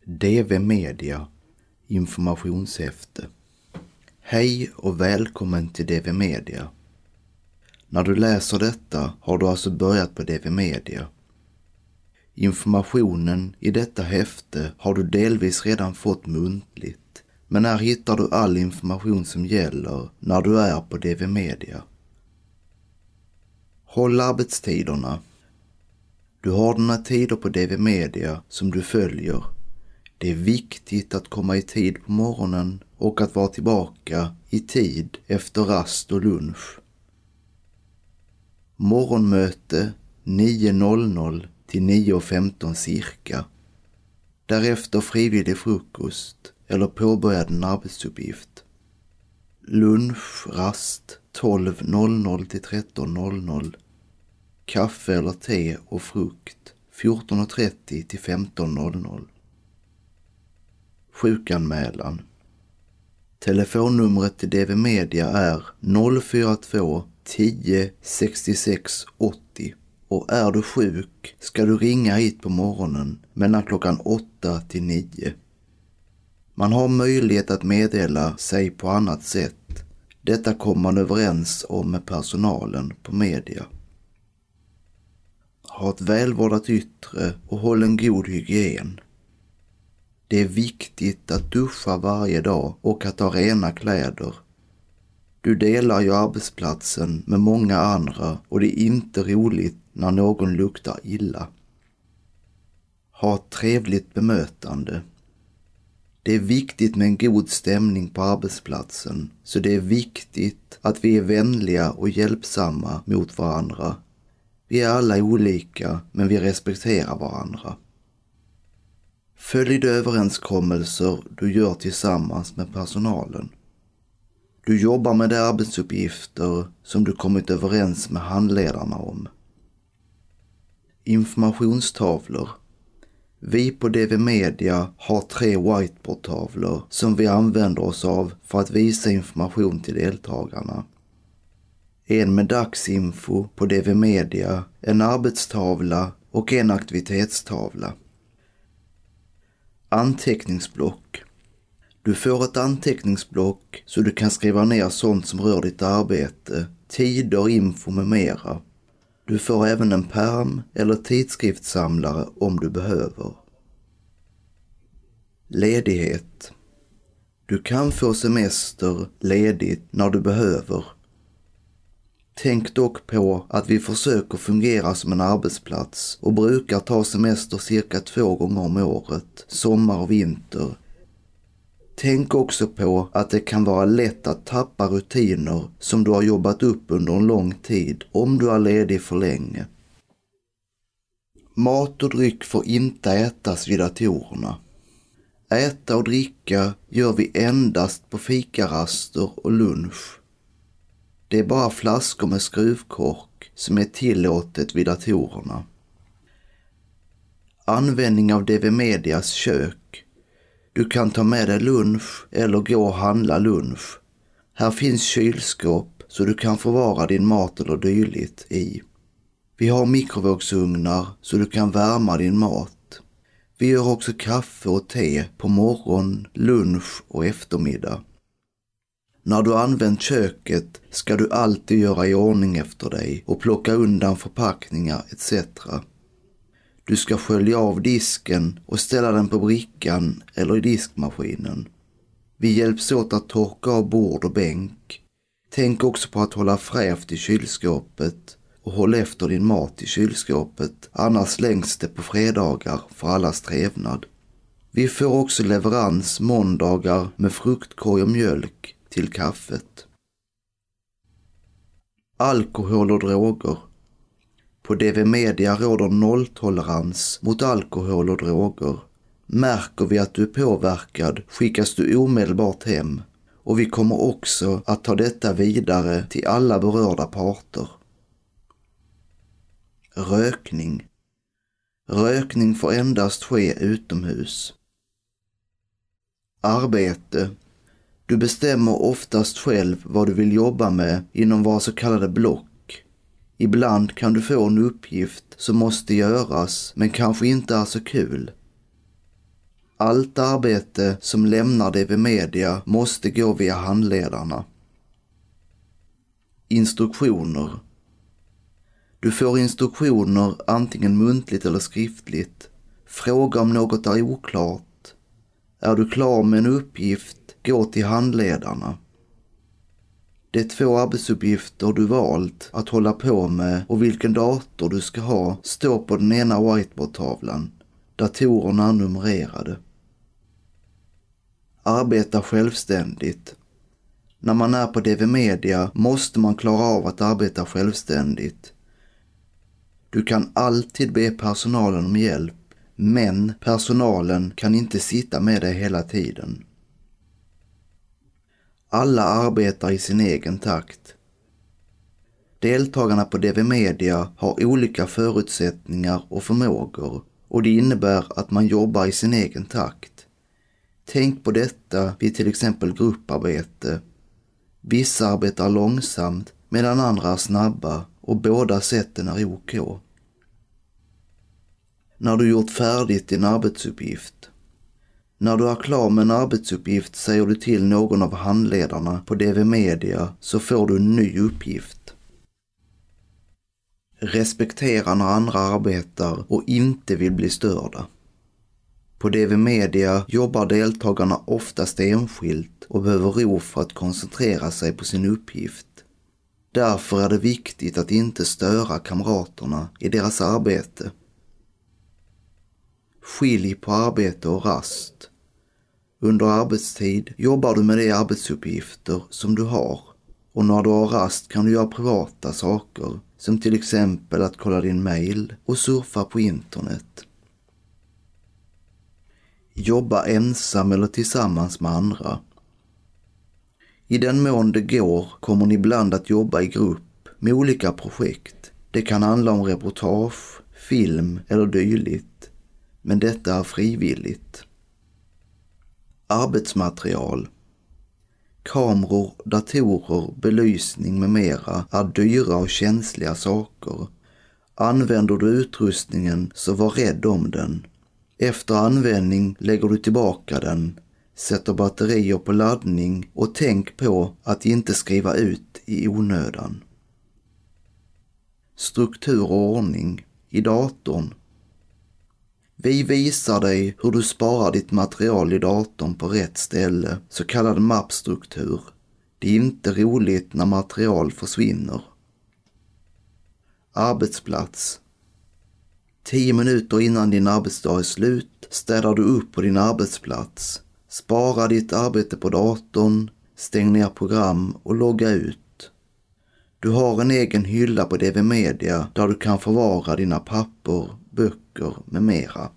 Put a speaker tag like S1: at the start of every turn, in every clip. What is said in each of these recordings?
S1: DV Media informationshäfte. Hej och välkommen till DV Media. När du läser detta har du alltså börjat på DV Media. Informationen i detta häfte har du delvis redan fått muntligt, men här hittar du all information som gäller när du är på DV Media. Håll arbetstiderna. Du har dina tider på DV Media som du följer. Det är viktigt att komma i tid på morgonen och att vara tillbaka i tid efter rast och lunch. Morgonmöte 9.00 till 9.15 cirka. Därefter frivillig frukost eller påbörjad en arbetsuppgift. Lunchrast 12.00 till 13.00. Kaffe eller te och frukt 14.30 till 15.00. Sjukanmälan. Telefonnumret till DV Media är 042 10 66 80 och är du sjuk ska du ringa hit på morgonen mellan klockan 8 till 9. Man har möjlighet att meddela sig på annat sätt. Detta kommer man överens om med personalen på media. Ha ett välvårdat yttre och håll en god hygien. Det är viktigt att duscha varje dag och att ha rena kläder. Du delar ju arbetsplatsen med många andra och det är inte roligt när någon luktar illa. Ha ett trevligt bemötande. Det är viktigt med en god stämning på arbetsplatsen, så det är viktigt att vi är vänliga och hjälpsamma mot varandra. Vi är alla olika, men vi respekterar varandra. Följ de överenskommelser du gör tillsammans med personalen. Du jobbar med de arbetsuppgifter som du kommit överens med handledarna om. Informationstavlor. Vi på DV Media har 3 whiteboardtavlor som vi använder oss av för att visa information till deltagarna. En med dagsinfo på DV Media, en arbetstavla och en aktivitetstavla. Anteckningsblock. Du får ett anteckningsblock så du kan skriva ner sånt som rör ditt arbete, tider, info med mera. Du får även en pärm eller tidskriftssamlare om du behöver. Ledighet. Du kan få semester ledigt när du behöver. Tänk dock på att vi försöker fungera som en arbetsplats och brukar ta semester cirka 2 gånger om året, sommar och vinter. Tänk också på att det kan vara lätt att tappa rutiner som du har jobbat upp under en lång tid om du är ledig för länge. Mat och dryck får inte ätas vid datorerna. Äta och dricka gör vi endast på fikaraster och lunch. Det är bara flaskor med skruvkork som är tillåtet vid datorerna. Användning av DV Medias kök. Du kan ta med dig lunch eller gå och handla lunch. Här finns kylskåp så du kan förvara din mat eller dylikt i. Vi har mikrovågsugnar så du kan värma din mat. Vi gör också kaffe och te på morgon, lunch och eftermiddag. När du använt köket ska du alltid göra i ordning efter dig och plocka undan förpackningar etc. Du ska skölja av disken och ställa den på brickan eller i diskmaskinen. Vi hjälps åt att torka av bord och bänk. Tänk också på att hålla fräft i kylskåpet och håll efter din mat i kylskåpet, annars slängs det på fredagar för allas trevnad. Vi får också leverans måndagar med fruktkorg och mjölk till kaffet. Alkohol och droger. På DV Media råder nolltolerans mot alkohol och droger. Märker vi att du är påverkad skickas du omedelbart hem och vi kommer också att ta detta vidare till alla berörda parter. Rökning. Rökning får endast ske utomhus. Arbete. Du bestämmer oftast själv vad du vill jobba med inom våra så kallade block. Ibland kan du få en uppgift som måste göras men kanske inte är så kul. Allt arbete som lämnar DV Media måste gå via handledarna. Instruktioner. Du får instruktioner antingen muntligt eller skriftligt. Fråga om något är oklart. Är du klar med en uppgift, gå till handledarna. De 2 arbetsuppgifter du valt att hålla på med och vilken dator du ska ha står på den ena whiteboardtavlan. Datorerna är numrerade. Arbeta självständigt. När man är på DV Media måste man klara av att arbeta självständigt. Du kan alltid be personalen om hjälp, men personalen kan inte sitta med dig hela tiden. Alla arbetar i sin egen takt. Deltagarna på DV Media har olika förutsättningar och förmågor och det innebär att man jobbar i sin egen takt. Tänk på detta vid till exempel grupparbete. Vissa arbetar långsamt medan andra är snabba och båda sätten är OK. När du gjort färdigt din arbetsuppgift. När du är klar med en arbetsuppgift säger du till någon av handledarna på DV Media så får du en ny uppgift. Respektera när andra arbetar och inte vill bli störda. På DV Media jobbar deltagarna oftast enskilt och behöver ro för att koncentrera sig på sin uppgift. Därför är det viktigt att inte störa kamraterna i deras arbete. Skilj på arbete och rast. Under arbetstid jobbar du med de arbetsuppgifter som du har och när du har rast kan du göra privata saker som till exempel att kolla din mail och surfa på internet. Jobba ensam eller tillsammans med andra. I den mån det går kommer ni ibland att jobba i grupp med olika projekt. Det kan handla om reportage, film eller dylikt, men detta är frivilligt. Arbetsmaterial. Kameror, datorer, belysning med mera är dyra och känsliga saker. Använder du utrustningen så var rädd om den. Efter användning lägger du tillbaka den, sätter batterier på laddning och tänk på att inte skriva ut i onödan. Struktur och ordning i datorn. Vi visar dig hur du sparar ditt material i datorn på rätt ställe, så kallad mappstruktur. Det är inte roligt när material försvinner. Arbetsplats. 10 minuter innan din arbetsdag är slut städar du upp på din arbetsplats. Spara ditt arbete på datorn, stäng ner program och logga ut. Du har en egen hylla på DV Media där du kan förvara dina papper, böcker med mera.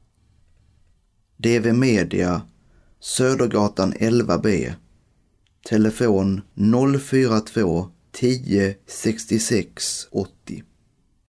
S1: DV Media, Södergatan 11B. Telefon 042 10 66 80.